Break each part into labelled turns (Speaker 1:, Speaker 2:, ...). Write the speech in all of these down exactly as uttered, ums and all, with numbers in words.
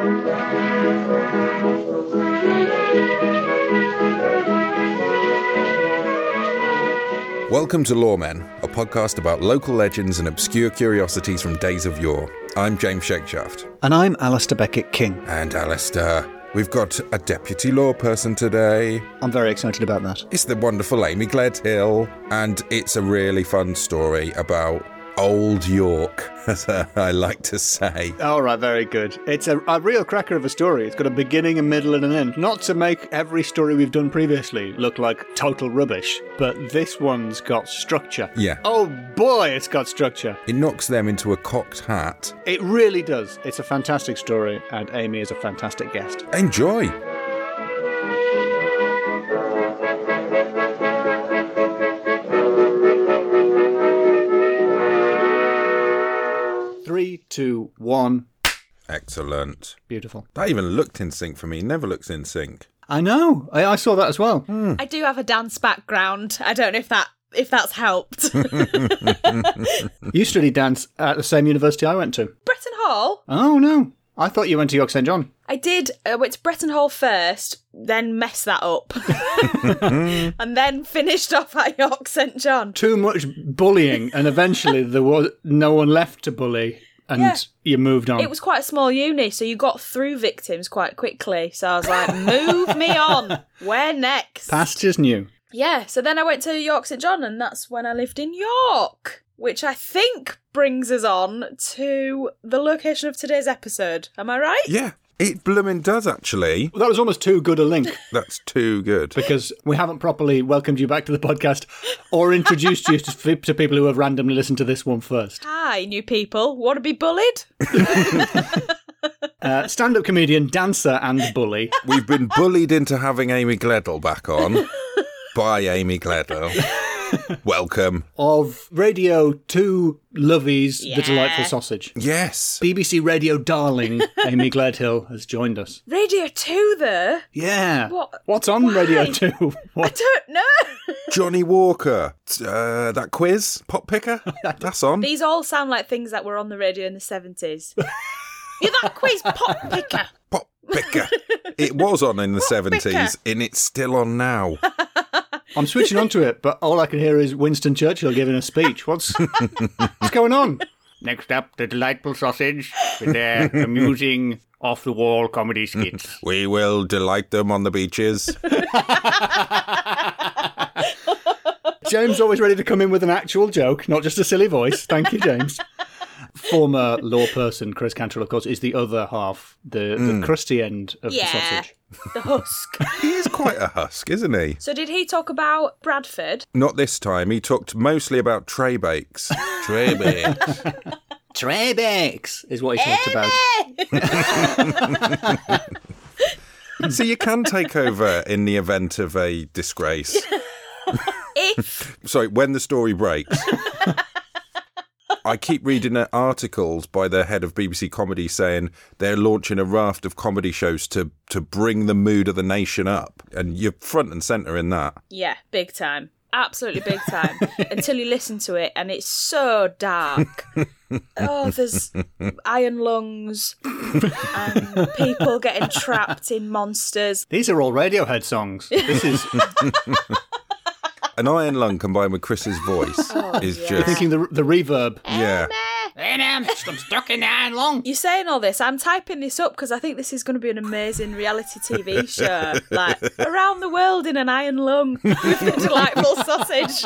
Speaker 1: Welcome to Lawmen, a podcast about local legends and obscure curiosities from days of yore. I'm James Shakeshaft.
Speaker 2: And I'm Alistair Beckett-King.
Speaker 1: And Alistair, we've got a deputy law person today.
Speaker 2: I'm very excited about that.
Speaker 1: It's the wonderful Amy Gledhill, and it's a really fun story about Old York, as I like to say.
Speaker 2: All right, very good. It's a, a real cracker of a story. It's got a beginning, a middle, and an end. Not to make every story we've done previously look like total rubbish, but this one's got structure.
Speaker 1: Yeah.
Speaker 2: Oh boy, it's got structure.
Speaker 1: It knocks them into a cocked hat.
Speaker 2: It really does. It's a fantastic story, and Amy is a fantastic guest.
Speaker 1: Enjoy.
Speaker 2: Three, two, one.
Speaker 1: Excellent.
Speaker 2: Beautiful.
Speaker 1: That even looked in sync for me. Never looks in sync.
Speaker 2: I know. I, I saw that as well.
Speaker 1: Mm.
Speaker 3: I do have a dance background. I don't know if that if that's helped.
Speaker 2: You studied dance at the same university I went to.
Speaker 3: Bretton Hall?
Speaker 2: Oh, no. I thought you went to York Saint John.
Speaker 3: I did. I went to Bretton Hall first, then messed that up. And then finished off at York Saint John.
Speaker 2: Too much bullying, and eventually there was no one left to bully, and
Speaker 3: Yeah.
Speaker 2: you moved on.
Speaker 3: It was quite a small uni, so you got through victims quite quickly. So I was like, move me on. Where next?
Speaker 2: Past is new.
Speaker 3: Yeah, so then I went to York Saint John, and that's when I lived in York. Which I think brings us on to the location of today's episode. Am I right?
Speaker 1: Yeah, it bloomin' does, actually.
Speaker 2: Well, that was almost too good a link,
Speaker 1: That's too good.
Speaker 2: because we haven't properly welcomed you back to the podcast or introduced you to, to people who have randomly listened to this one first.
Speaker 3: Hi, new people. Want to be bullied?
Speaker 2: Uh, stand-up comedian, dancer and bully.
Speaker 1: We've been bullied into having Amy Gledhill back on by Amy Gledhill. Welcome.
Speaker 2: Of Radio two Lovies, The
Speaker 3: Yeah.
Speaker 2: Delightful Sausage.
Speaker 1: Yes.
Speaker 2: B B C radio darling Amy Gledhill has joined us.
Speaker 3: Radio two, though?
Speaker 2: Yeah.
Speaker 3: What?
Speaker 2: What's on
Speaker 3: Why?
Speaker 2: Radio two?
Speaker 3: I
Speaker 2: What?
Speaker 3: don't know.
Speaker 1: Johnny Walker. Uh, that quiz, Pop Picker. That's on.
Speaker 3: These all sound like things that were on the radio in the seventies. Yeah, that quiz, Pop Picker.
Speaker 1: Pop Picker. It was on in the
Speaker 3: Pop
Speaker 1: seventies,
Speaker 3: Picker.
Speaker 1: and it's still on now.
Speaker 2: I'm switching onto it, but all I can hear is Winston Churchill giving a speech. What's what's going on? Next up, The Delightful Sausage with their amusing off-the-wall comedy skits.
Speaker 1: We will delight them on the beaches.
Speaker 2: James always ready to come in with an actual joke, not just a silly voice. Thank you, James. Former law person Chris Cantrell, of course, is the other half, the, the crusty end of
Speaker 3: Yeah,
Speaker 2: the sausage.
Speaker 3: the husk.
Speaker 1: He is quite a husk, isn't he?
Speaker 3: So did he talk about Bradford?
Speaker 1: Not this time. He talked mostly about tray bakes. Tray bakes.
Speaker 2: Trebek's is what he talked about.
Speaker 1: So you can take over in the event of a disgrace.
Speaker 3: If.
Speaker 1: Sorry, when the story breaks. I keep reading articles by the head of B B C Comedy saying they're launching a raft of comedy shows to, to bring the mood of the nation up. And you're front and centre in that.
Speaker 3: Yeah, big time. Absolutely big time. Until you listen to it, and it's so dark. Oh, there's iron lungs and people getting trapped in monsters.
Speaker 2: These are all Radiohead songs. This is
Speaker 1: An iron lung combined with Chris's voice is
Speaker 3: yeah.
Speaker 1: just...
Speaker 2: thinking the the reverb.
Speaker 1: Yeah.
Speaker 2: I'm stuck in the iron lung.
Speaker 3: You're saying all this. I'm typing this up because I think this is going to be an amazing reality T V show. Like, around the world in an iron lung with the delightful sausage.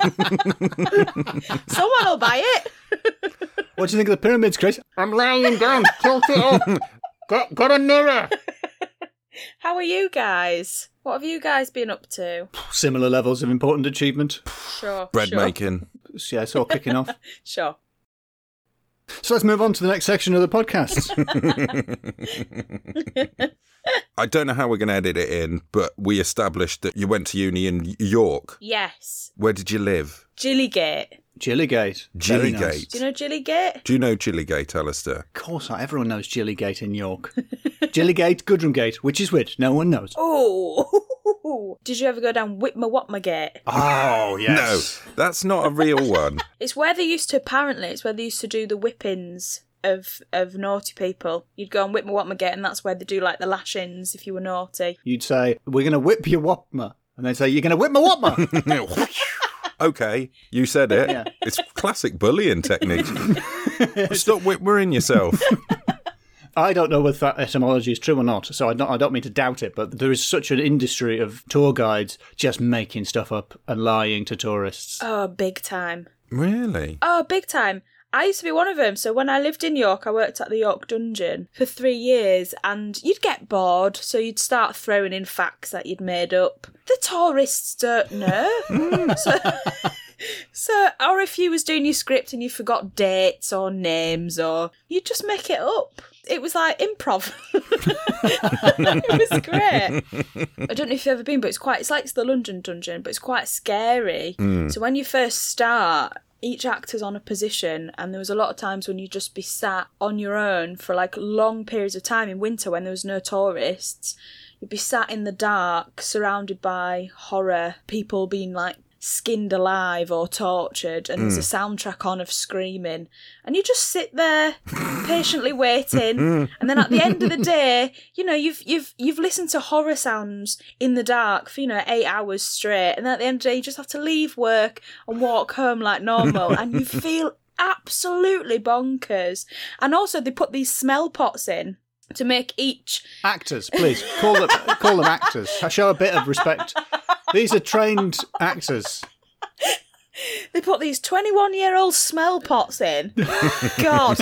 Speaker 3: Someone will buy it.
Speaker 2: What do you think of the pyramids, Chris? I'm lying down. Tilt it up. Got, got a mirror.
Speaker 3: How are you guys? What have you guys been up to?
Speaker 2: Similar levels of important achievement.
Speaker 3: Sure.
Speaker 1: Bread
Speaker 3: sure,
Speaker 1: making.
Speaker 2: Yeah, it's all kicking off.
Speaker 3: Sure.
Speaker 2: So let's move on to the next section of the podcast.
Speaker 1: I don't know how we're going to edit it in, but we established that you went to uni in York.
Speaker 3: Yes.
Speaker 1: Where did you live?
Speaker 3: Gillygate.
Speaker 2: Gillygate. Very
Speaker 1: Gillygate.
Speaker 2: nice.
Speaker 3: Do you know Gillygate?
Speaker 1: Do you know Gillygate, Alistair?
Speaker 2: Of course not. Everyone knows Gillygate in York. Gillygate, Gudrumgate. Which is which? No one knows.
Speaker 3: Oh. Did you ever go down Whitmer Watmer Gate?
Speaker 2: Oh, yes.
Speaker 1: No, that's not a real one.
Speaker 3: It's where they used to, apparently, it's where they used to do the whippings of, of naughty people. You'd go on Whip My Whatma Gate, and that's where they do like the lash-ins if you were naughty.
Speaker 2: You'd say, we're going to whip your Whatma. And they'd say, you're going to whip my Whatma.
Speaker 1: Okay, you said it.
Speaker 2: Yeah.
Speaker 1: It's classic bullying technique. Stop whippering yourself.
Speaker 2: I don't know whether that etymology is true or not, so I don't, I don't mean to doubt it, but there is such an industry of tour guides just making stuff up and lying to tourists.
Speaker 3: Oh, big time.
Speaker 1: Really?
Speaker 3: Oh, big time. I used to be one of them. So when I lived in York, I worked at the York Dungeon for three years and you'd get bored. So you'd start throwing in facts that you'd made up. The tourists don't know. so, so, or if you was doing your script and you forgot dates or names, or you'd just make it up. It was like improv. It was great. I don't know if you've ever been, but it's quite, it's like the London Dungeon, but it's quite scary. Mm. So when you first start, each actor's on a position, and there was a lot of times when you'd just be sat on your own for like long periods of time in winter when there was no tourists. You'd be sat in the dark, surrounded by horror, people being like skinned alive or tortured, and mm. there's a soundtrack on of screaming, and you just sit there patiently waiting, and then at the end of the day, you know, you've you've you've listened to horror sounds in the dark for, you know, eight hours straight, and then at the end of the day you just have to leave work and walk home like normal, and you feel absolutely bonkers. And also they put these smell pots in to make each
Speaker 2: actors, please call them call them actors. Show a bit of respect. These are trained actors.
Speaker 3: They put these twenty-one-year-old smell pots in. God.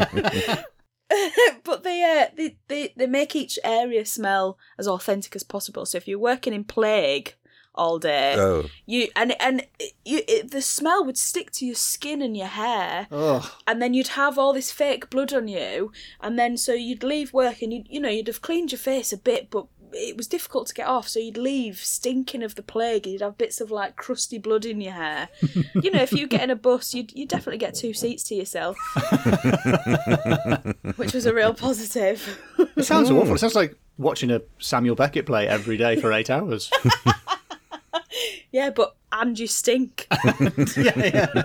Speaker 3: But they, uh, they they they make each area smell as authentic as possible. So if you're working in plague all day,
Speaker 1: oh.
Speaker 3: you and and you it, the smell would stick to your skin and your hair,
Speaker 2: oh.
Speaker 3: and then you'd have all this fake blood on you, and then so you'd leave work and you you know you'd have cleaned your face a bit, but it was difficult to get off, so you'd leave stinking of the plague, and you'd have bits of like crusty blood in your hair. You know, if you get in a bus, you'd you definitely get two seats to yourself, which was a real positive.
Speaker 2: It sounds awful. It sounds like watching a Samuel Beckett play every day for eight hours.
Speaker 3: Yeah, but and you stink.
Speaker 2: yeah, yeah.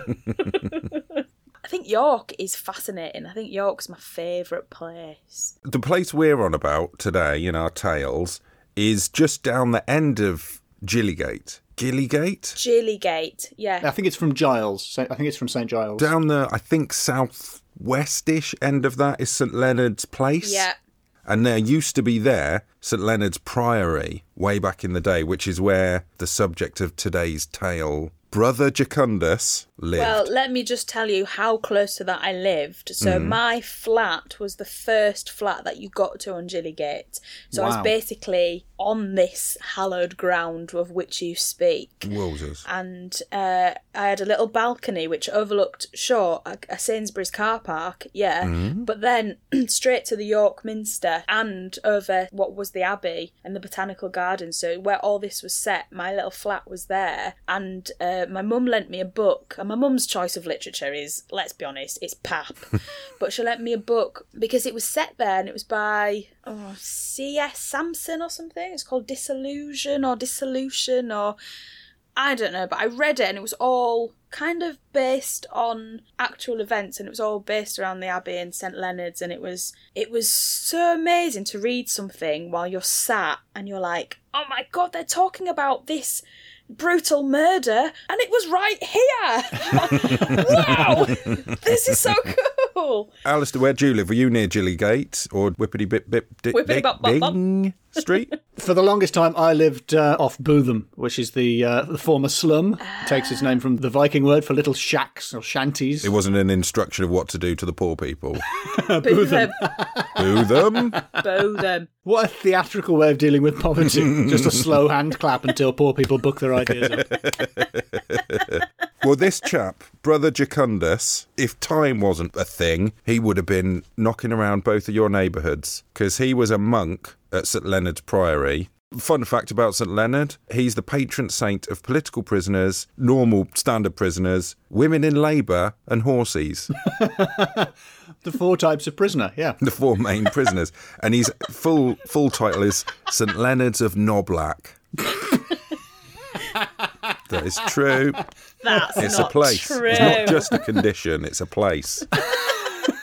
Speaker 3: I think York is fascinating. I think York's my favourite place.
Speaker 1: The place we're on about today in our tales is just down the end of Gillygate. Gillygate?
Speaker 3: Gillygate, yeah.
Speaker 2: I think it's from Giles. I think it's from Saint Giles.
Speaker 1: Down the, I think, south-westish end of that is St Leonard's Place.
Speaker 3: Yeah.
Speaker 1: And there used to be there St Leonard's Priory way back in the day, which is where the subject of today's tale, Brother Jacundus, lived.
Speaker 3: Well, let me just tell you how close to that I lived. So mm. my flat was the first flat that you got to on Gillygate. So wow. I was basically on this hallowed ground of which you speak.
Speaker 1: Wowzers.
Speaker 3: And uh, I had a little balcony which overlooked, sure, a, a Sainsbury's car park, yeah, mm. but then straight to the York Minster and over what was the Abbey and the Botanical Gardens. So where all this was set, my little flat was there. And uh, my mum lent me a book. And my mum's choice of literature is, let's be honest, it's pap. But she lent me a book because it was set there, and it was by oh, C S Sampson or something. It's called Disillusion or Dissolution or I don't know, but I read it and it was all kind of based on actual events, and it was all based around the Abbey and St Leonard's, and it was it was so amazing to read something while you're sat and you're like, oh my God, they're talking about this brutal murder and it was right here. Wow, this is so cool.
Speaker 1: Alistair, where do you live? Were you near Gillygate or Whippity Bip Bip
Speaker 3: Whippity Bop Bop Bop
Speaker 1: Street?
Speaker 2: For the longest time I lived uh, off Bootham, which is the uh, the former slum. It takes its name from the Viking word for little shacks or shanties.
Speaker 1: It wasn't an instruction of what to do to the poor people.
Speaker 3: Bootham.
Speaker 1: Bootham.
Speaker 3: Bootham.
Speaker 2: What a theatrical way of dealing with poverty. Just a slow hand clap until poor people book their ideas up.
Speaker 1: Well, this chap, Brother Jacundus, if time wasn't a thing, he would have been knocking around both of your neighbourhoods, because he was a monk at St Leonard's Priory. Fun fact about St Leonard, he's the patron saint of political prisoners, normal standard prisoners, women in labour and horses.
Speaker 2: The four types of prisoner, yeah.
Speaker 1: The four main prisoners. And his full full title is St Leonard's of Knoblack. That is true.
Speaker 3: That's
Speaker 1: it's
Speaker 3: not
Speaker 1: a place.
Speaker 3: True.
Speaker 1: It's not just a condition, it's a place.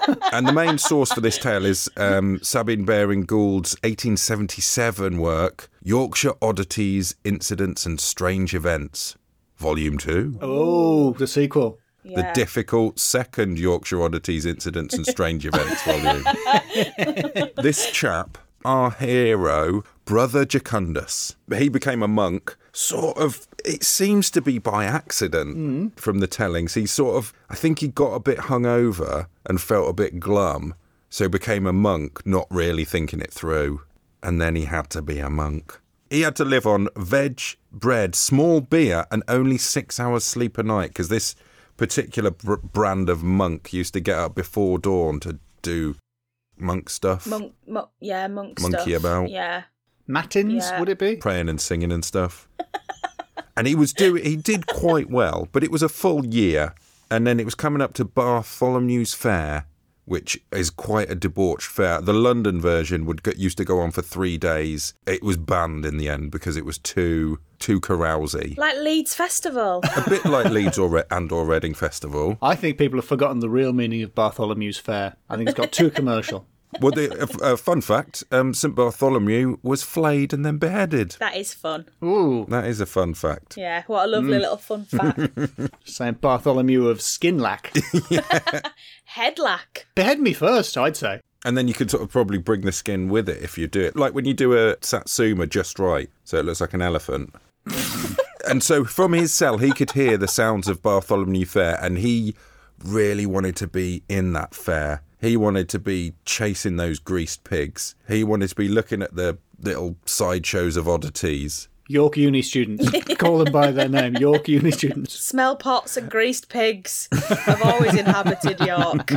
Speaker 1: And the main source for this tale is um, Sabine Baring-Gould's eighteen seventy-seven work, Yorkshire Oddities, Incidents and Strange Events, Volume two.
Speaker 2: Oh, the sequel.
Speaker 3: Yeah.
Speaker 1: The difficult second Yorkshire Oddities, Incidents and Strange Events volume. This chap, our hero, Brother Jacundus, he became a monk, sort of, it seems to be by accident mm. from the tellings. He sort of, I think he got a bit hungover and felt a bit glum, so became a monk, not really thinking it through. And then he had to be a monk. He had to live on veg, bread, small beer, and only six hours sleep a night, because this particular br- brand of monk used to get up before dawn to do monk stuff.
Speaker 3: Monk, mo- yeah, monk
Speaker 1: Monkey
Speaker 3: stuff.
Speaker 1: about.
Speaker 3: Yeah.
Speaker 2: Matins,
Speaker 3: Yeah.
Speaker 2: would it be?
Speaker 1: Praying and singing and stuff. And he was do he did quite well, but it was a full year, and then it was coming up to Bartholomew's Fair, which is quite a debauched fair. The London version would get, used to go on for three days. It was banned in the end because it was too too carousy.
Speaker 3: Like Leeds Festival.
Speaker 1: A bit like Leeds or Re- and or Reading Festival.
Speaker 2: I think people have forgotten the real meaning of Bartholomew's Fair. I think it's got too commercial.
Speaker 1: Well, the, a, a fun fact, um, St Bartholomew was flayed and then beheaded.
Speaker 3: That is fun.
Speaker 2: Ooh,
Speaker 1: That is a fun fact.
Speaker 3: Yeah, what a lovely little fun fact.
Speaker 2: Saint Bartholomew of Skinlack.
Speaker 3: Headlack.
Speaker 2: Behead me first, I'd say.
Speaker 1: And then you could sort of probably bring the skin with it if you do it. Like when you do a satsuma just right, so it looks like an elephant. And so from his cell, he could hear the sounds of Bartholomew Fair, and he really wanted to be in that fair. He wanted to be chasing those greased pigs. He wanted to be looking at the little sideshows of oddities.
Speaker 2: York Uni students. Call them by their name. York Uni students.
Speaker 3: Smell pots and greased pigs have always inhabited York.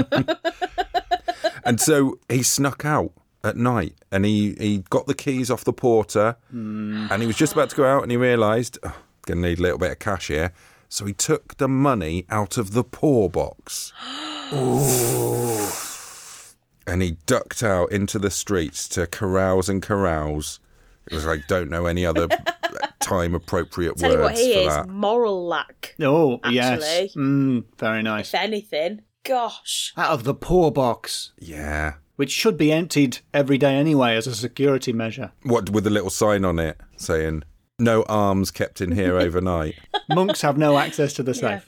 Speaker 1: And so he snuck out at night, and he, he got the keys off the porter, mm. and he was just about to go out, and he realised, oh, going to need a little bit of cash here. So he took the money out of the poor box. Ooh. And he ducked out into the streets to carouse and carouse. It was like, don't know any other time appropriate
Speaker 3: Tell
Speaker 1: words
Speaker 3: you what he
Speaker 1: for
Speaker 3: is,
Speaker 1: that.
Speaker 3: moral lack.
Speaker 2: Oh,
Speaker 3: Actually.
Speaker 2: yes. Mm, very nice.
Speaker 3: If anything. Gosh.
Speaker 2: Out of the poor box.
Speaker 1: Yeah.
Speaker 2: Which should be emptied every day anyway as a security measure.
Speaker 1: What, with a little sign on it saying, no arms kept in here overnight.
Speaker 2: Monks have no access to the safe.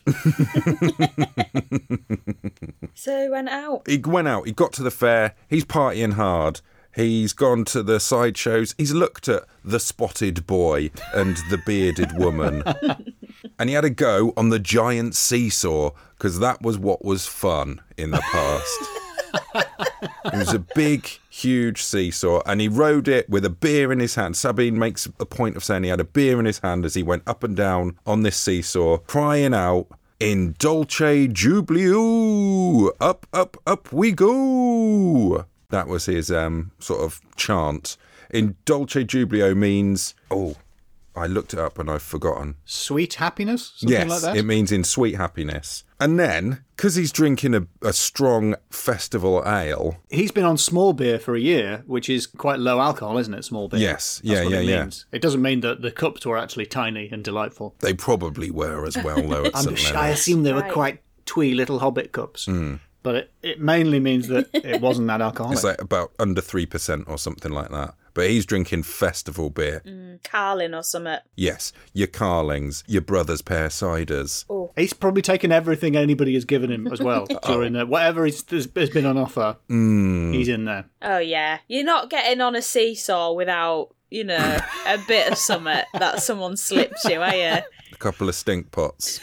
Speaker 3: Yeah. So he went out.
Speaker 1: He went out, he got to the fair, he's partying hard. He's gone to the sideshows. He's looked at the spotted boy and the bearded woman. And he had a go on the giant seesaw, because that was what was fun in the past. It was a big, huge seesaw, and he rode it with a beer in his hand. Sabine makes a point of saying he had a beer in his hand as he went up and down on this seesaw, crying out, "In Dolce Jubileum! Up, up, up we go!" That was his um, sort of chant. In Dolce Jubileum means, oh, I looked it up and I've forgotten.
Speaker 2: Sweet happiness? Something
Speaker 1: yes,
Speaker 2: like that?
Speaker 1: It means in sweet happiness. And then, because he's drinking a, a strong festival ale.
Speaker 2: He's been on small beer for a year, which is quite low alcohol, isn't it, small beer?
Speaker 1: Yes,
Speaker 2: That's
Speaker 1: yeah,
Speaker 2: what
Speaker 1: yeah,
Speaker 2: it
Speaker 1: yeah.
Speaker 2: means. It doesn't mean that the cups were actually tiny and delightful.
Speaker 1: They probably were as well, though. At
Speaker 2: I'm,
Speaker 1: some
Speaker 2: I
Speaker 1: levels.
Speaker 2: assume they were
Speaker 3: Right.
Speaker 2: quite twee little hobbit cups.
Speaker 1: Mm.
Speaker 2: But it, it mainly means that it wasn't that alcoholic.
Speaker 1: It's like about under three percent or something like that. But he's drinking festival beer.
Speaker 3: Mm, Carlin or something.
Speaker 1: Yes, your Carlings, your Brother's Pear Ciders.
Speaker 3: Oh.
Speaker 2: He's probably taken everything anybody has given him as well during the, whatever he's, has been on offer.
Speaker 1: Mm.
Speaker 2: He's in there.
Speaker 3: Oh, yeah. You're not getting on a seesaw without, you know, a bit of something that someone slips you, are you?
Speaker 1: A couple of stink pots.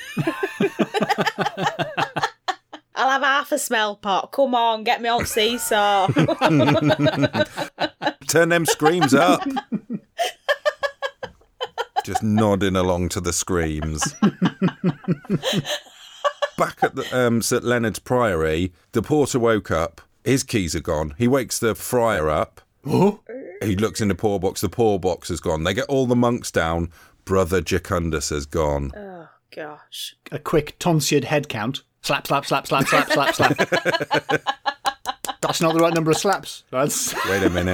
Speaker 3: I'll have half a smell pot. Come on, get me on seesaw.
Speaker 1: Turn them screams up. Just nodding along to the screams. Back at the um, St Leonard's Priory, the porter woke up. His keys are gone. He wakes the friar up.
Speaker 2: Oh?
Speaker 1: He looks in the poor box. The poor box has gone. They get all the monks down. Brother Jacundus has gone.
Speaker 3: Oh, gosh.
Speaker 2: A quick tonsured head count. Slap, slap, slap, slap, slap, slap, slap. That's not the right number of slaps. That's...
Speaker 1: Wait a minute.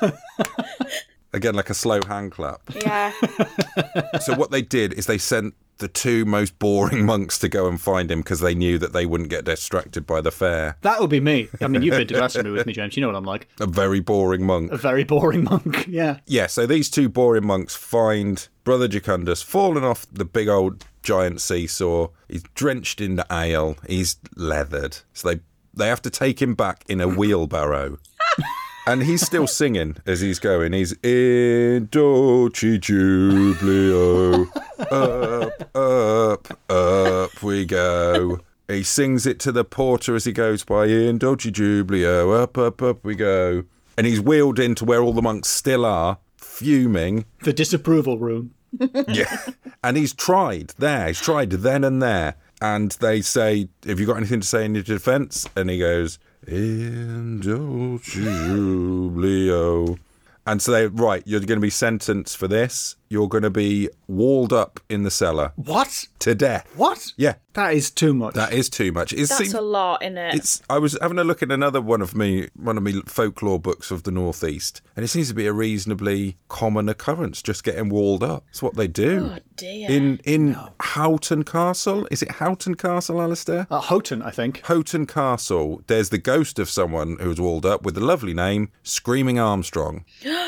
Speaker 1: Again, like a slow hand clap.
Speaker 3: Yeah.
Speaker 1: So what they did is they sent the two most boring monks to go and find him because they knew that they wouldn't get distracted by the fair.
Speaker 2: That would be me. I mean, you've been to Glastonbury with me, James. You know what I'm like.
Speaker 1: A very boring monk.
Speaker 2: A very boring monk, yeah.
Speaker 1: Yeah, so these two boring monks find Brother Jacundus fallen off the big old giant seesaw. He's drenched in the ale. He's leathered. So they, they have to take him back in a wheelbarrow. And he's still singing as he's going. He's in Dolce Jubileo, up, up, up we go. He sings it to the porter as he goes by. In Dolce Jubileo, up, up, up we go. And he's wheeled into where all the monks still are, fuming.
Speaker 2: The disapproval room.
Speaker 1: Yeah. And he's tried there. He's tried then and there. And they say, have you got anything to say in your defence? And he goes, in Dolce Jubileo. And so they, right, you're going to be sentenced for this. You're going to be walled up in the cellar.
Speaker 2: What?
Speaker 1: To death.
Speaker 2: What?
Speaker 1: Yeah.
Speaker 2: That is too much.
Speaker 1: That is too much. It
Speaker 3: That's
Speaker 1: seems,
Speaker 3: a lot, isn't it?
Speaker 1: It's. I was having a look at another one of me, one of me folklore books of the Northeast, and it seems to be a reasonably common occurrence, just getting walled up. It's what they do.
Speaker 3: Oh, dear.
Speaker 1: In in Houghton Castle, is it Houghton Castle, Alistair?
Speaker 2: Uh, Houghton, I think.
Speaker 1: Houghton Castle. There's the ghost of someone who was walled up with the lovely name Screaming Armstrong.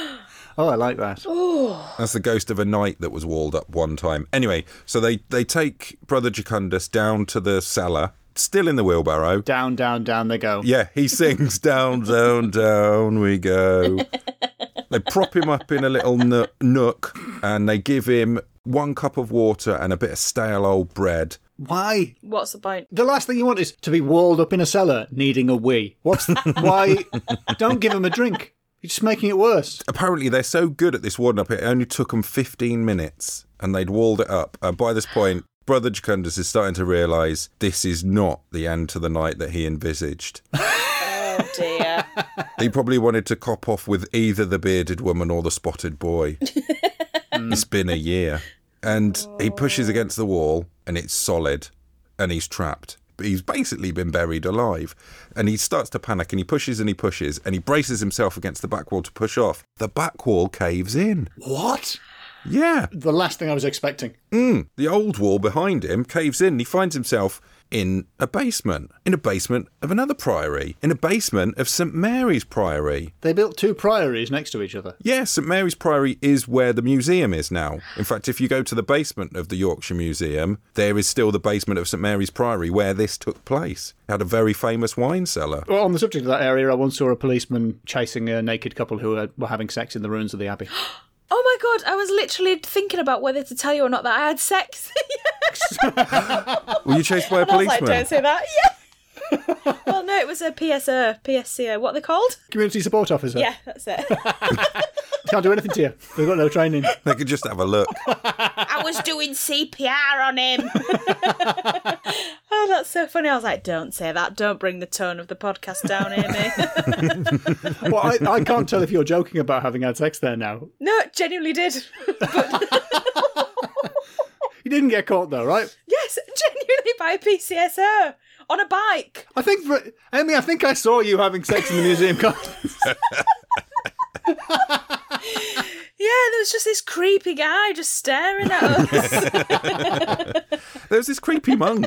Speaker 2: Oh, I like that.
Speaker 1: That's the ghost of a knight that was walled up one time. Anyway, so they, they take Brother Jacundus down to the cellar, still in the wheelbarrow.
Speaker 2: Down, down, down they go.
Speaker 1: Yeah, he sings down, down, down we go. They prop him up in a little no- nook and they give him one cup of water and a bit of stale old bread.
Speaker 2: Why?
Speaker 3: What's the point?
Speaker 2: The last thing you want is to be walled up in a cellar needing a wee. What's why? Don't give him a drink. You're just making it worse.
Speaker 1: Apparently, they're so good at this walling up, it only took them fifteen minutes and they'd walled it up. And by this point, Brother Jacundus is starting to realise this is not the end to the night that he envisaged.
Speaker 3: Oh, dear.
Speaker 1: He probably wanted to cop off with either the bearded woman or the spotted boy. It's been a year. And he pushes against the wall and it's solid and he's trapped. He's basically been buried alive. And he starts to panic and he pushes and he pushes and he braces himself against the back wall to push off. The back wall caves in.
Speaker 2: What?
Speaker 1: Yeah.
Speaker 2: The last thing I was expecting.
Speaker 1: Mm. The old wall behind him caves in and he finds himself in a basement. In a basement of another priory. In a basement of St Mary's Priory.
Speaker 2: They built two priories next to each other.
Speaker 1: Yeah, St Mary's Priory is where the museum is now. In fact, if you go to the basement of the Yorkshire Museum, there is still the basement of St Mary's Priory where this took place. It had a very famous wine cellar.
Speaker 2: Well, on the subject of that area, I once saw a policeman chasing a naked couple who were, were having sex in the ruins of the abbey.
Speaker 3: Oh my god, I was literally thinking about whether to tell you or not that I had sex.
Speaker 1: Were you chased by a
Speaker 3: I was like,
Speaker 1: policeman?
Speaker 3: don't say that. Yeah. Well, no, it was a P S O, P S C O. What are they called?
Speaker 2: Community support officer.
Speaker 3: Yeah, that's it.
Speaker 2: Can't do anything to you. They've got no training.
Speaker 1: They could just have a look.
Speaker 3: I was doing C P R on him. Oh, that's so funny. I was like, don't say that. Don't bring the tone of the podcast down, Amy.
Speaker 2: Well, I, I can't tell if you're joking about having had sex there now.
Speaker 3: No, genuinely did.
Speaker 2: You didn't get caught though, right?
Speaker 3: Yes, genuinely by a P C S O on a bike.
Speaker 2: I think, for, Amy, I think I saw you having sex in the museum gardens.
Speaker 3: Yeah, there was just this creepy guy just staring at us.
Speaker 1: There was this creepy monk.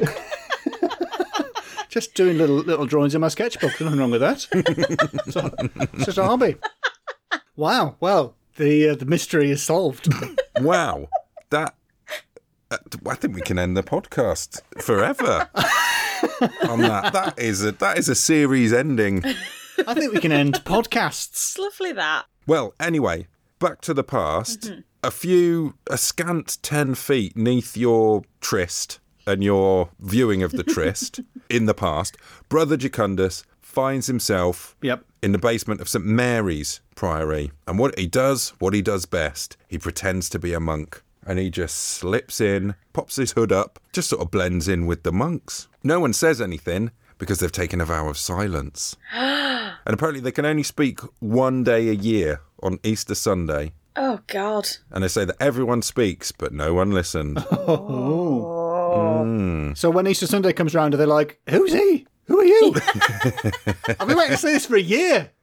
Speaker 2: Just doing little little drawings in my sketchbook. There's nothing wrong with that. It's, a, it's just a hobby. Wow. Well, the uh, the mystery is solved.
Speaker 1: Wow. That... Uh, I think we can end the podcast forever on that. That is a that is a series ending.
Speaker 2: I think we can end podcasts.
Speaker 3: It's lovely, that.
Speaker 1: Well, anyway, back to the past. Mm-hmm. A few, a scant ten feet neath your tryst and your viewing of the tryst in the past, Brother Jacundus finds himself
Speaker 2: Yep.
Speaker 1: in the basement of St Mary's Priory. And what he does, what he does best, he pretends to be a monk. And he just slips in, pops his hood up, just sort of blends in with the monks. No one says anything because they've taken a vow of silence. And apparently they can only speak one day a year on Easter Sunday.
Speaker 3: Oh, God.
Speaker 1: And they say that everyone speaks, but no one listened.
Speaker 2: Oh.
Speaker 1: Mm.
Speaker 2: So when Easter Sunday comes round, are they like, who's he? Who are you? I've been waiting to say this for a year.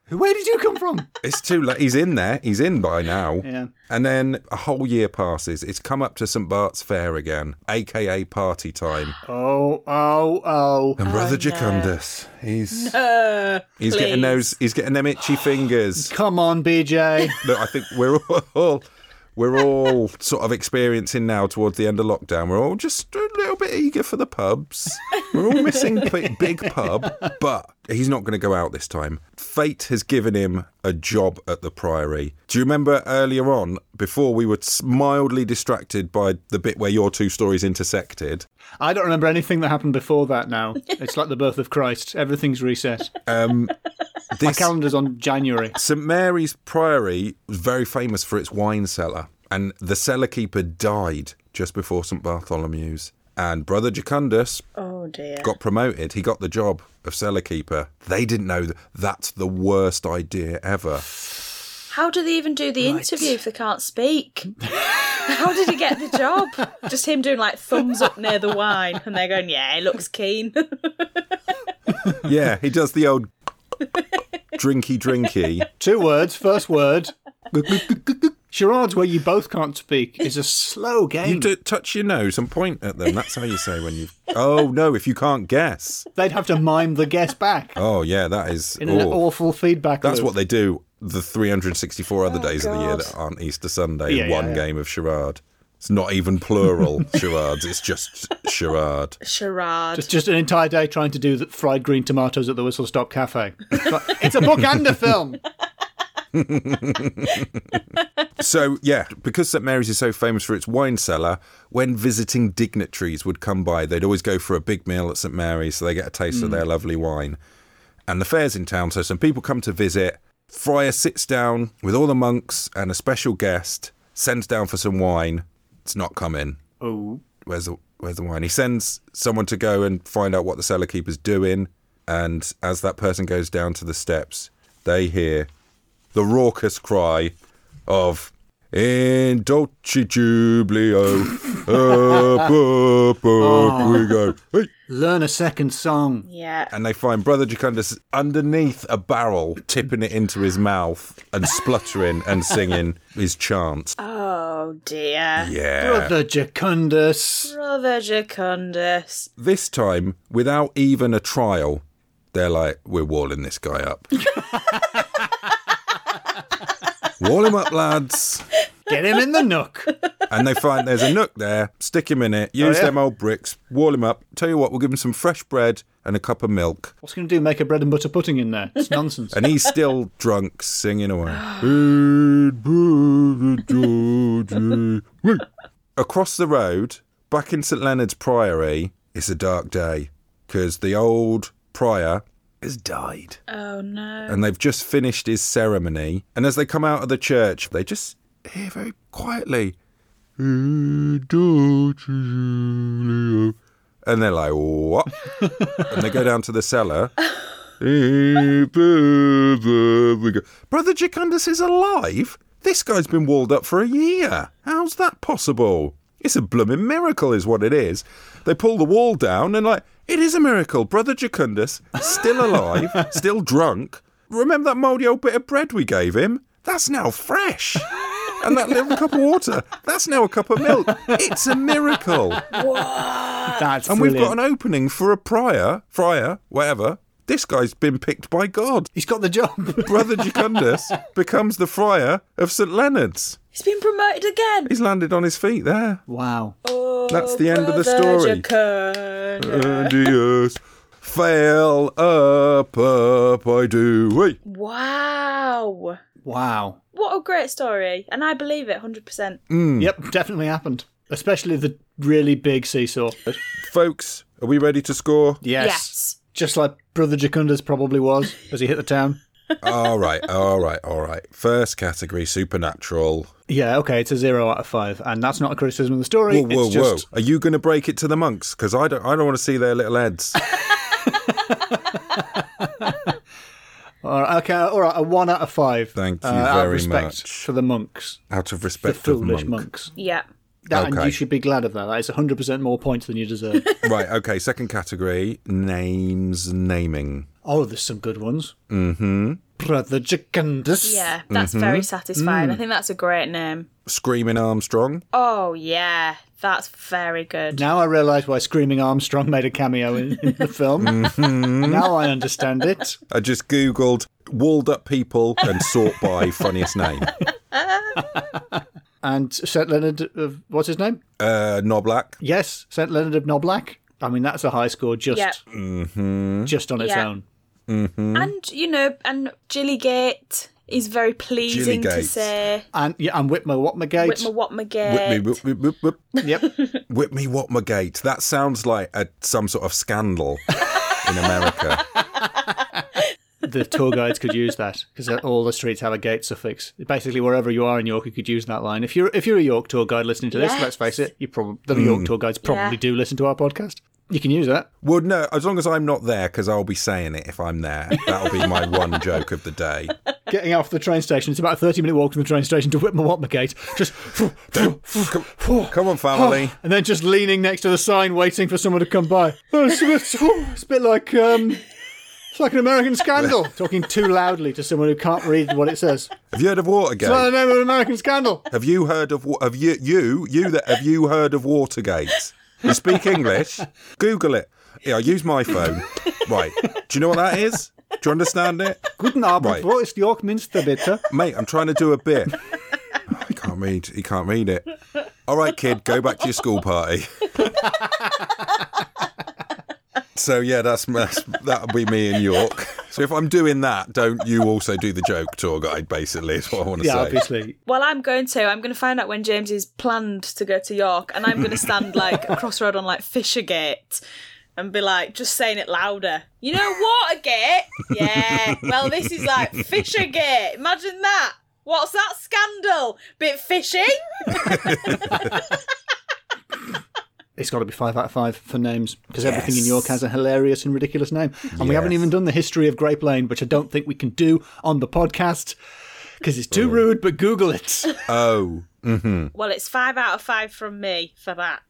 Speaker 2: Where did you come from?
Speaker 1: It's too late. He's in there. He's in by now.
Speaker 2: Yeah.
Speaker 1: And then a whole year passes. It's come up to St Bart's Fair again, a k a party time.
Speaker 2: Oh, oh, oh.
Speaker 1: And Brother
Speaker 3: no.
Speaker 1: Jacundus, he's
Speaker 3: Uh,
Speaker 1: he's
Speaker 3: please.
Speaker 1: getting those he's getting them itchy fingers.
Speaker 2: Come on, B J.
Speaker 1: Look, I think we're all we're all sort of experiencing now towards the end of lockdown. We're all just a little bit eager for the pubs. We're all missing big, big pub, but he's not going to go out this time. Fate has given him a job at the Priory. Do you remember earlier on, before we were mildly distracted by the bit where your two stories intersected?
Speaker 2: I don't remember anything that happened before that now. It's like the birth of Christ. Everything's reset.
Speaker 1: Um,
Speaker 2: My
Speaker 1: this,
Speaker 2: calendar's on January.
Speaker 1: St Mary's Priory was very famous for its wine cellar, and the cellar keeper died just before St Bartholomew's. And Brother Jacundus
Speaker 3: Oh dear.
Speaker 1: got promoted. He got the job of cellar keeper. They didn't know that that's the worst idea ever.
Speaker 3: How do they even do the interview if they can't speak? How did he get the job? Just him doing like thumbs up near the wine, and they're going, "Yeah, he looks keen."
Speaker 1: Yeah, he does the old drinky drinky.
Speaker 2: Two words. First word. Charades where you both can't speak is a slow game.
Speaker 1: You do touch your nose and point at them. That's how you say when you. Oh no! If you can't guess.
Speaker 2: They'd have to mime the guess back
Speaker 1: Oh yeah, that is.
Speaker 2: in an
Speaker 1: oh.
Speaker 2: awful feedback
Speaker 1: That's
Speaker 2: loop.
Speaker 1: what they do the three hundred sixty-four other
Speaker 3: Oh,
Speaker 1: days of the year
Speaker 3: God.
Speaker 1: that aren't Easter Sunday.
Speaker 2: Yeah,
Speaker 1: in
Speaker 2: yeah,
Speaker 1: one
Speaker 2: yeah.
Speaker 1: game of charade. It's not even plural charades. It's just charade.
Speaker 3: Charade.
Speaker 2: Just, just an entire day trying to do the fried green tomatoes at the Whistle Stop Cafe. But it's a book and a film.
Speaker 1: So, yeah, because St Mary's is so famous for its wine cellar, when visiting dignitaries would come by, they'd always go for a big meal at St Mary's so they get a taste of their lovely wine. And the fair's in town, so some people come to visit. Friar sits down with all the monks and a special guest, sends down for some wine. It's not coming.
Speaker 2: Oh.
Speaker 1: Where's the, where's the wine? He sends someone to go and find out what the cellar keeper's doing. And as that person goes down to the steps, they hear the raucous cry of "In Dulce Jubileo, up, up, up we go." Hey.
Speaker 2: Learn a second song.
Speaker 3: Yeah.
Speaker 1: And they find Brother Jacundus underneath a barrel, tipping it into his mouth and spluttering and singing his chant.
Speaker 3: Oh dear.
Speaker 1: Yeah.
Speaker 2: Brother Jacundus.
Speaker 3: Brother Jacundus.
Speaker 1: This time, without even a trial, they're like, "We're walling this guy up." Wall him up, lads.
Speaker 2: Get him in the nook.
Speaker 1: And they find there's a nook there, stick him in it, use
Speaker 2: Oh, yeah?
Speaker 1: them old bricks, wall him up. Tell you what, we'll give him some fresh bread and a cup of milk.
Speaker 2: What's he going to do? Make a bread and butter pudding in there? It's nonsense.
Speaker 1: And he's still drunk, singing away. Across the road, back in St Leonard's Priory, it's a dark day because the old prior has died.
Speaker 3: Oh no.
Speaker 1: And they've just finished his ceremony. And as they come out of the church, they just hear very quietly, "In Dulce Jubileo." And they're like, "What?" And they go down to the cellar. Brother Jacundus is alive? This guy's been walled up for a year. How's that possible? It's a blooming miracle is what it is. They pull the wall down and like, it is a miracle. Brother Jacundus, still alive, still drunk. Remember that mouldy old bit of bread we gave him? That's now fresh. And that little cup of water, that's now a cup of milk. It's a miracle.
Speaker 2: That's
Speaker 1: And
Speaker 2: brilliant.
Speaker 1: we've got an opening for a prior, friar, whatever. This guy's been picked by God.
Speaker 2: He's got the job.
Speaker 1: Brother Jacundus becomes the friar of St Leonard's.
Speaker 3: He's been promoted again.
Speaker 1: He's landed on his feet there.
Speaker 2: Wow.
Speaker 3: Oh,
Speaker 1: That's the end of the
Speaker 3: Brother
Speaker 1: story.
Speaker 3: Jacundus.
Speaker 1: And yes, fail up, up I do. Wait.
Speaker 3: Wow.
Speaker 2: Wow.
Speaker 3: What a great story. And I believe it one hundred percent.
Speaker 2: Yep, definitely happened. Especially the really big seesaw.
Speaker 1: Folks, are we ready to score?
Speaker 2: Yes.
Speaker 3: Yes.
Speaker 2: Just like Brother Jacundus probably was as he hit the town.
Speaker 1: all right, all right, all right. First category, supernatural.
Speaker 2: Yeah, okay, it's a zero out of five. And that's not a criticism of the story.
Speaker 1: Whoa, whoa,
Speaker 2: it's just...
Speaker 1: whoa. Are you going to break it to the monks? Because I don't, I don't want to see their little heads.
Speaker 2: All right, okay, all right, a one out of five.
Speaker 1: Thank you
Speaker 2: uh, out of
Speaker 1: very
Speaker 2: respect
Speaker 1: much.
Speaker 2: for the monks.
Speaker 1: Out of
Speaker 2: The
Speaker 1: respect of
Speaker 2: foolish
Speaker 1: monk.
Speaker 2: monks.
Speaker 3: Yeah.
Speaker 2: That, And
Speaker 1: Okay.
Speaker 2: you should be glad of that. That is one hundred percent more points than you deserve.
Speaker 1: Right, okay, second category, names, naming.
Speaker 2: Oh, there's some good ones.
Speaker 1: Mm-hmm.
Speaker 2: Brother Jacundus.
Speaker 3: Yeah, that's very satisfying. I think that's a great name.
Speaker 1: Screaming Armstrong.
Speaker 3: Oh, yeah, that's very good.
Speaker 2: Now I realise why Screaming Armstrong made a cameo in, in the film. Now I understand it.
Speaker 1: I just Googled walled up people and sort by funniest name.
Speaker 2: And Saint Leonard of, what's his name?
Speaker 1: Uh, Noblack.
Speaker 2: Yes, Saint Leonard of Noblack. I mean, that's a high score just,
Speaker 3: Yeah.
Speaker 2: just on its
Speaker 3: Yeah.
Speaker 2: own.
Speaker 3: And, you know, and Jillygate is very pleasing to
Speaker 1: Jillygate.
Speaker 3: say.
Speaker 2: And yeah, and Whitmer Watmergate.
Speaker 3: Whitmer Watmergate.
Speaker 1: Whip me, whip, whip, whip, whip.
Speaker 2: Yep.
Speaker 1: Whip me Watmergate. That sounds like a, some sort of scandal in America.
Speaker 2: The tour guides could use that because all the streets have a gate suffix. Basically, wherever you are in York, you could use that line. If you're if you're a York tour guide listening to this,
Speaker 3: Yes.
Speaker 2: let's face it, you probably the York tour guides probably
Speaker 3: Yeah.
Speaker 2: do listen to our podcast. You can use that.
Speaker 1: Well, no, as long as I'm not there, because I'll be saying it if I'm there. That'll be my one joke of the day.
Speaker 2: Getting off the train station, it's about a thirty minute walk from the train station to Whitmer Watmergate. Just
Speaker 1: Come, come on, family.
Speaker 2: and then just leaning next to the sign, waiting for someone to come by. Oh, it's, it's, it's a bit like um, it's like an American Scandal. Talking too loudly to someone who can't read what it says.
Speaker 1: Have you heard of Watergate?
Speaker 2: It's like the name of an American Scandal.
Speaker 1: Have you heard of Wa- have you you you that have you heard of Watergate? You speak English? Google it. Yeah, I use my phone. Right. Do you know what that is? Do you understand it?
Speaker 2: Guten Abend,
Speaker 1: Right.
Speaker 2: wo ist York Minster, bitte?
Speaker 1: Mate, I'm trying to do a bit. Oh, he can't read. He can't read it. All right, kid, go back to your school party. So yeah, that's, that's that'll be me in York. So if I'm doing that, don't you also do the joke, tour guide? Basically, is what I want to
Speaker 2: Yeah,
Speaker 1: say.
Speaker 2: obviously.
Speaker 3: Well, I'm going to. I'm going to find out when James is planned to go to York, and I'm going to stand like across the road on like Fishergate and be like, just saying it louder. You know, Watergate? Yeah. Well, this is like Fishergate. Imagine that. What's that scandal? Bit fishy?
Speaker 2: It's got to be five out of five for names because everything in
Speaker 1: Yes.
Speaker 2: York has a hilarious and ridiculous name. And we haven't
Speaker 1: Yes.
Speaker 2: even done the history of Grape Lane, which I don't think we can do on the podcast because it's too rude, but Google it.
Speaker 1: Oh,
Speaker 3: Well, it's five out of five from me for that.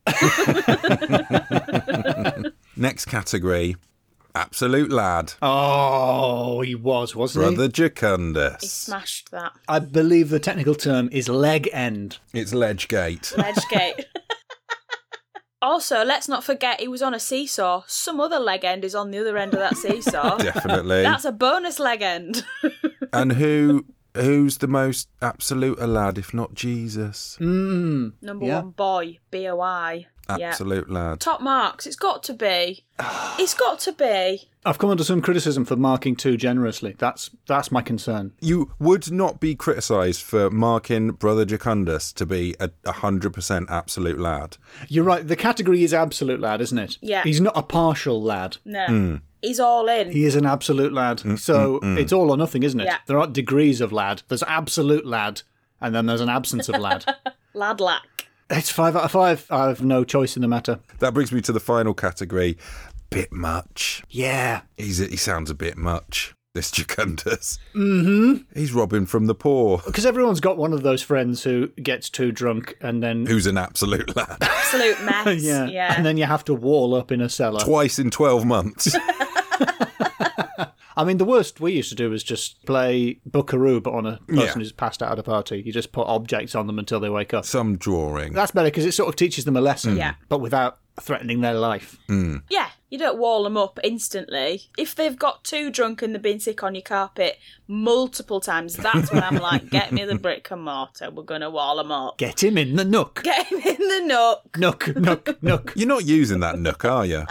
Speaker 1: next category, absolute lad,
Speaker 2: Oh, he was, wasn't
Speaker 1: brother
Speaker 3: He
Speaker 1: Jacundus.
Speaker 3: smashed that.
Speaker 2: he? I believe the technical term is leg end.
Speaker 1: It's Ledgegate.
Speaker 3: Ledgegate. Also, let's not forget he was on a seesaw. Some other leg end is on the other end of that seesaw.
Speaker 1: Definitely.
Speaker 3: That's a bonus leg end.
Speaker 1: And who who's the most absolute a lad if not Jesus?
Speaker 2: Mm.
Speaker 3: Number
Speaker 2: Yeah.
Speaker 3: one boy, B O I. Yeah.
Speaker 1: Absolute lad.
Speaker 3: Top marks. It's got to be. It's got to be.
Speaker 2: I've come under some criticism for marking too generously. That's that's my concern.
Speaker 1: You would not be criticised for marking brother Jacundus to be a a hundred percent absolute lad.
Speaker 2: You're right. The category is absolute lad, isn't it?
Speaker 3: Yeah.
Speaker 2: He's not a partial lad.
Speaker 3: No. He's all in.
Speaker 2: He is an absolute lad. So it's all or nothing, isn't it?
Speaker 3: Yeah.
Speaker 2: There aren't degrees of lad. There's absolute lad, and then there's an absence of lad.
Speaker 3: Lad lack.
Speaker 2: It's five out of five. I have no choice in the matter.
Speaker 1: That brings me to the final category. Bit much.
Speaker 2: Yeah.
Speaker 1: He's a, he sounds a bit much. This Jacundus. Mm-hmm. He's robbing from the poor.
Speaker 2: Because everyone's got one of those friends who gets too drunk and then...
Speaker 1: Who's an absolute lad?
Speaker 3: Absolute mess.
Speaker 2: yeah.
Speaker 3: yeah.
Speaker 2: And then you have to wall up in a cellar.
Speaker 1: Twice in twelve months.
Speaker 2: I mean, the worst we used to do was just play Buckaroo, but on a person
Speaker 1: Yeah.
Speaker 2: who's passed out at a party. You just put objects on them until they wake up.
Speaker 1: Some drawing.
Speaker 2: That's better because it sort of teaches them a lesson,
Speaker 3: Yeah.
Speaker 2: but without threatening their life.
Speaker 3: Yeah, you don't wall them up instantly. If they've got too drunk and they've been sick on your carpet multiple times, that's when I'm like, get me the brick and mortar. We're going to wall them up.
Speaker 2: Get him in the nook.
Speaker 3: Get him in the nook.
Speaker 2: Nook, nook, nook.
Speaker 1: You're not using that nook, are you?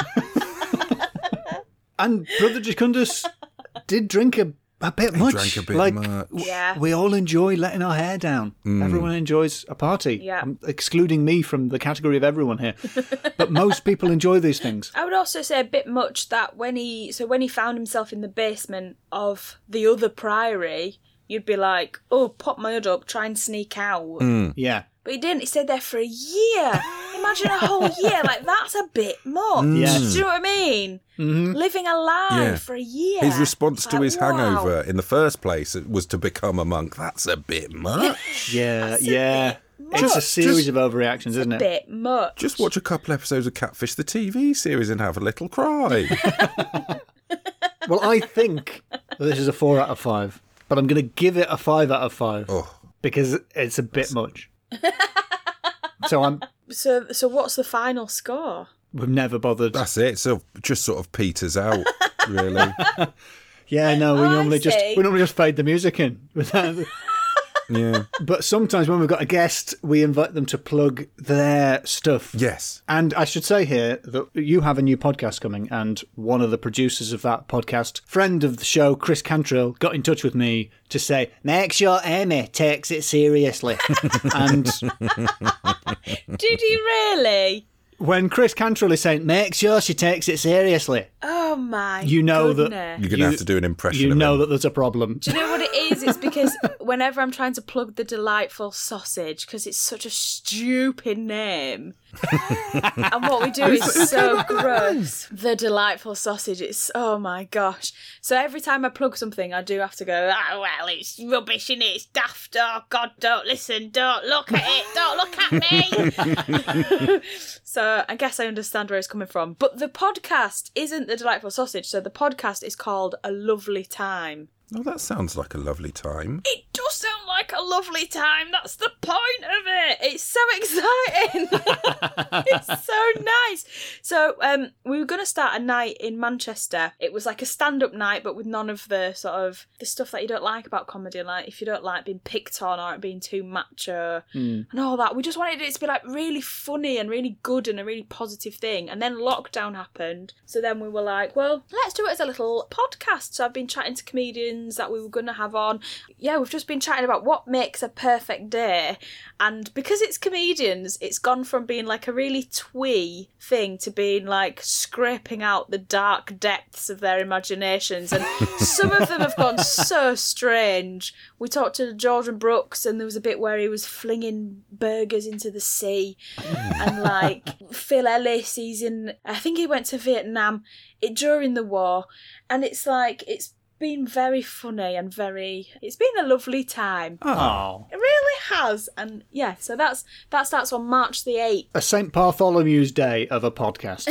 Speaker 2: And Brother Jacundus did drink a, a bit much.
Speaker 1: drank a bit
Speaker 2: like,
Speaker 1: much.
Speaker 2: w-
Speaker 3: Yeah.
Speaker 2: We all enjoy letting our hair down. Everyone enjoys a party.
Speaker 3: Yeah.
Speaker 2: I'm excluding me from the category of everyone here. But most people enjoy these things.
Speaker 3: I would also say a bit much that when he, so when he found himself in the basement of the other priory, you'd be like, oh, pop my hood up, try and sneak out.
Speaker 2: Yeah.
Speaker 3: But he didn't. He stayed there for a year. Imagine a whole year. Like, that's a bit much.
Speaker 2: Yes.
Speaker 3: Do you know what I mean? Mm-hmm. Living a lie
Speaker 1: Yeah.
Speaker 3: for a year.
Speaker 1: His response
Speaker 3: It's
Speaker 1: to
Speaker 3: like,
Speaker 1: his
Speaker 3: wow.
Speaker 1: hangover in the first place was to become a monk. That's a bit much.
Speaker 2: Yeah,
Speaker 3: That's a
Speaker 2: yeah.
Speaker 3: bit
Speaker 2: It's a
Speaker 3: much.
Speaker 2: series
Speaker 1: Just-
Speaker 2: of overreactions, isn't it?
Speaker 3: Bit much.
Speaker 1: Just watch a couple episodes of Catfish, the T V series, and have a little cry.
Speaker 2: Well, I think this is a four out of five. but I'm going to give it a five out of five
Speaker 1: Oh.
Speaker 2: because it's a bit much. So I'm.
Speaker 3: So, so what's the final score?
Speaker 2: We've never bothered.
Speaker 1: That's it. So just sort of peters out, really.
Speaker 2: Yeah, no, we
Speaker 3: Oh, I
Speaker 2: normally just
Speaker 3: see.
Speaker 2: we normally just fade the music in. Without,
Speaker 1: Yeah.
Speaker 2: but sometimes when we've got a guest, we invite them to plug their stuff.
Speaker 1: Yes.
Speaker 2: And I should say here that you have a new podcast coming, and one of the producers of that podcast, friend of the show, Chris Cantrill, got in touch with me to say, make sure Amy takes it seriously. And
Speaker 3: Did he really?
Speaker 2: when Chris Cantrill is saying, make sure she takes it seriously,
Speaker 3: Oh my
Speaker 2: you know
Speaker 3: goodness.
Speaker 2: that
Speaker 1: You're going to
Speaker 2: You-
Speaker 1: have to do an impression
Speaker 2: you
Speaker 1: of
Speaker 2: know
Speaker 1: him.
Speaker 2: that there's a problem.
Speaker 3: Do you know what it is? It's because whenever I'm trying to plug the Delightful Sausage, because it's such a stupid name, and what we do is so gross. The Delightful Sausage, it's, oh my gosh. So every time I plug something, I do have to go, oh, well, it's rubbish and it's daft. Oh, God, don't listen. Don't look at it. Don't look at me. So I guess I understand where it's coming from. But the podcast isn't The Delightful Sausage. So the podcast is called A Lovely Time.
Speaker 1: Oh, that sounds like a lovely time.
Speaker 3: It does sound like a lovely time. That's the point of it. It's so exciting. It's so nice. So um, we were going to start a night in Manchester. It was like a stand-up night, but with none of the sort of the stuff that you don't like about comedy. Like if you don't like being picked on or it being too macho and all that. We just wanted it to be like really funny and really good and a really positive thing. And then lockdown happened. So then we were like, well, let's do it as a little podcast. So I've been chatting to comedians that we were going to have on. Yeah, we've just been chatting about what makes a perfect day, and because it's comedians, it's gone from being like a really twee thing to being like scraping out the dark depths of their imaginations, and some of them have gone so strange. We talked to Jordan Brooks, and there was a bit where he was flinging burgers into the sea, and like Phil Ellis, he's in, I think he went to Vietnam it, during the war, and it's like, it's been very funny and very, it's been a lovely time.
Speaker 2: Oh.
Speaker 3: It really has. And yeah, so that's that starts on March the eighth.
Speaker 2: A Saint Bartholomew's Day of a podcast.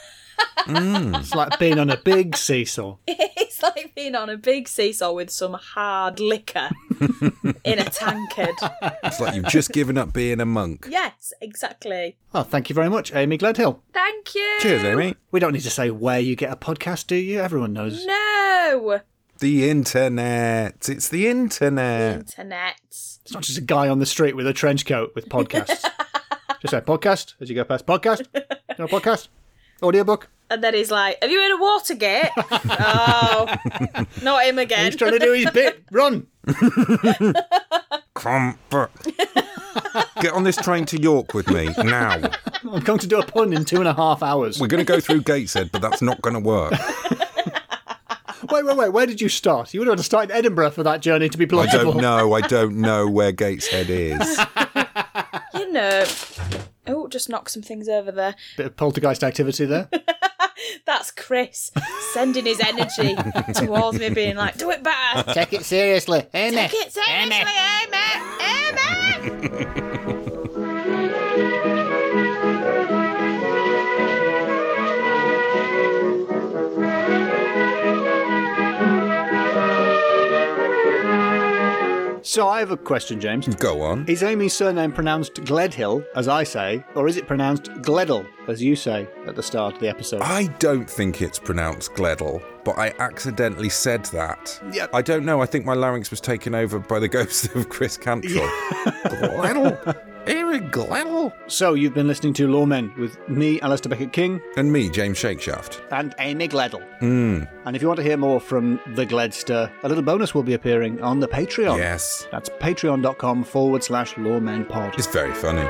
Speaker 2: It's like being on a big seesaw.
Speaker 3: It's like being on a big seesaw with some hard liquor in a tankard.
Speaker 1: It's like you've just given up being a monk.
Speaker 3: Yes, exactly.
Speaker 2: Oh, thank you very much, Amy Gledhill.
Speaker 3: Thank you.
Speaker 1: Cheers, Amy.
Speaker 2: We don't need to say where you get a podcast, do you? Everyone knows.
Speaker 3: No.
Speaker 1: The internet. It's the internet.
Speaker 3: Internet.
Speaker 2: It's not just a guy on the street with a trench coat with podcasts. Just say podcast as you go past. Podcast? No podcast? Audiobook?
Speaker 3: And then he's like, have you heard of Watergate? Oh, not him again.
Speaker 2: He's trying to do his bit. Run!
Speaker 1: Come back. Get on this train to York with me now.
Speaker 2: I'm going to do a pun in two and a half hours.
Speaker 1: We're going to go through Gateshead, but that's not going to work.
Speaker 2: Wait, wait, wait. Where did you start? You would have to start in Edinburgh for that journey to be
Speaker 1: I
Speaker 2: plausible.
Speaker 1: don't know. I don't know where Gateshead is.
Speaker 3: You know. Oh, just knock some things over there.
Speaker 2: Bit of poltergeist activity there.
Speaker 3: That's Chris sending his energy towards me, being like, do it better.
Speaker 2: Take it seriously. Amy.
Speaker 3: Take it seriously, Amy. Amy.
Speaker 2: So I have a question, James.
Speaker 1: Go on.
Speaker 2: Is Amy's surname pronounced Gledhill, as I say, or is it pronounced Gledhill, as you say at the start of the episode?
Speaker 1: I don't think it's pronounced Gledhill, but I accidentally said that.
Speaker 2: Yep.
Speaker 1: I don't know. I think my larynx was taken over by the ghost of Chris Cantrill. Gledhill? Eric Gledhill?
Speaker 2: So you've been listening to Lawmen with me, Alistair Beckett-King,
Speaker 1: And me, James Shakeshaft.
Speaker 2: and Amy Gledhill.
Speaker 1: Mm,
Speaker 2: And if you want to hear more from the Gledster, a little bonus will be appearing on the Patreon.
Speaker 1: yes.
Speaker 2: That's patreon.com forward slash lawmenpod.
Speaker 1: It's very funny.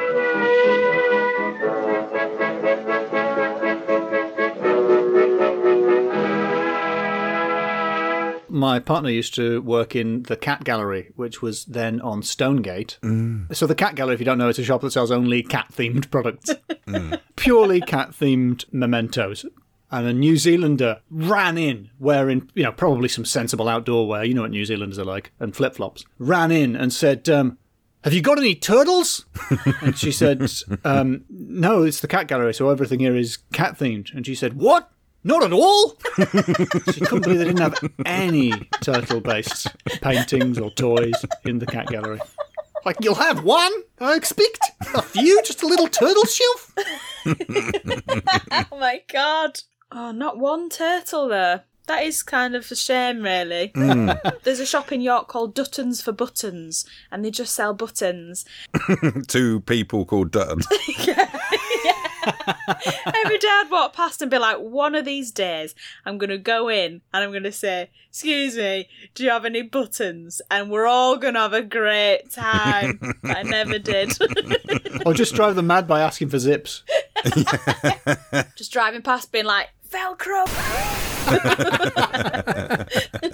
Speaker 2: My partner used to work in the Cat Gallery, which was then on Stonegate. Mm. So the Cat Gallery, if you don't know, it's a shop that sells only cat-themed products. mm. Purely cat-themed mementos. And a New Zealander ran in wearing, you know, probably some sensible outdoor wear. You know what New Zealanders are like. And flip-flops. Ran in and said, um, have you got any turtles? And she said, um, no, it's the Cat Gallery, so everything here is cat-themed. And she said, what? Not at all! She couldn't believe they didn't have any turtle-based paintings or toys in the cat gallery. Like, you'll have one, I expect. A few, just a little turtle shelf.
Speaker 3: Oh my god. Oh, not one turtle though. That is kind of a shame, really.
Speaker 1: Mm.
Speaker 3: There's a shop in York called Duttons for Buttons, and they just sell buttons.
Speaker 1: Two people called Dutton.
Speaker 3: yeah, yeah. Every day I'd walk past and be like, one of these days I'm going to go in and I'm going to say, excuse me, do you have any buttons? And we're all going to have a great time. But I never did.
Speaker 2: Or just drive them mad by asking for zips.
Speaker 3: Just driving past being like, Velcro.